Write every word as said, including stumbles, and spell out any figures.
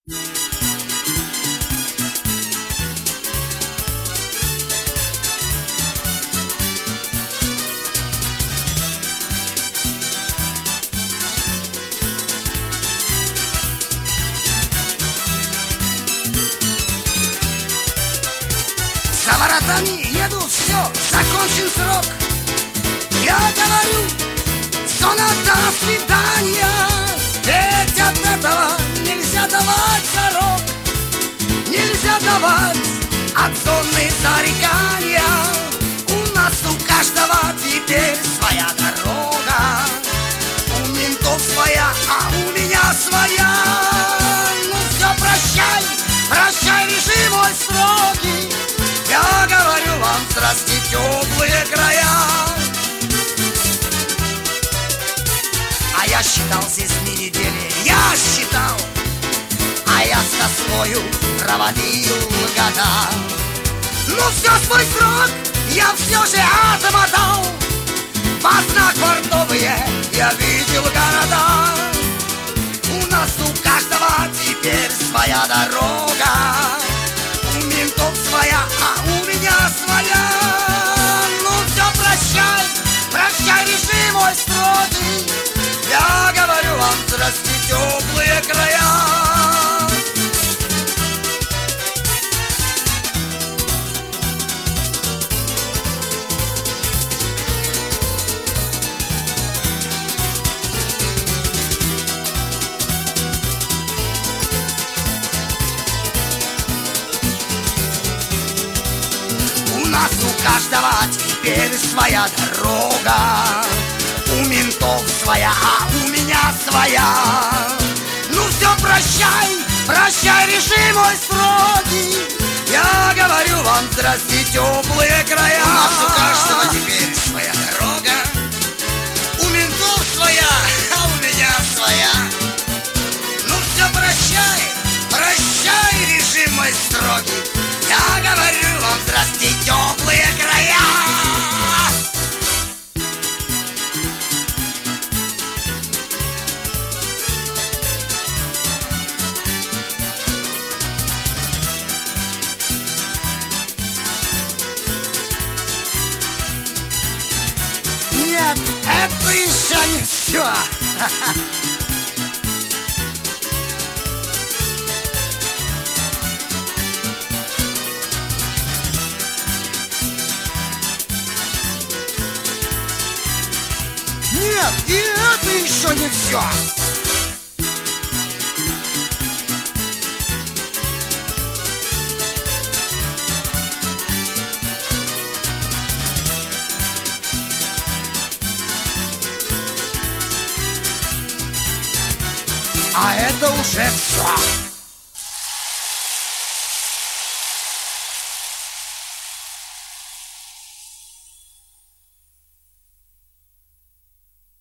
За воротами еду, все, закончен срок. Я говорю, соната свидания, ведь от этого нельзя давать зарок. Нельзя давать отзонные зарекания. У нас у каждого теперь своя дорога. У ментов своя, а у меня своя. Ну все, прощай, прощай, режим мой строгий. Я говорю вам, здрасте, теплые края. А я считал здесь дни недели, я считал, а я с тоскою проводил года. Ну все, свой срок я все же отмотал. По знак портовые я видел города. У нас у каждого теперь своя дорога. У ментов своя, а у меня своя. Ну все, прощай, прощай, режим мой строгий. Я говорю вам, здрасте, теплые края. У нас у каждого теперь своя дорога. У ментов своя, а у меня своя. Ну все, прощай, прощай, режим мой строгий. Я говорю вам, здрасте, теплые края. У нас у каждого теперь своя дорога. У ментов своя, а у меня своя. Ну все, прощай, прощай, режим мой строгий. Я говорю вам, здрасте, теплые края. Нет, это еще не все. Нет, и это еще не все. А это уже все.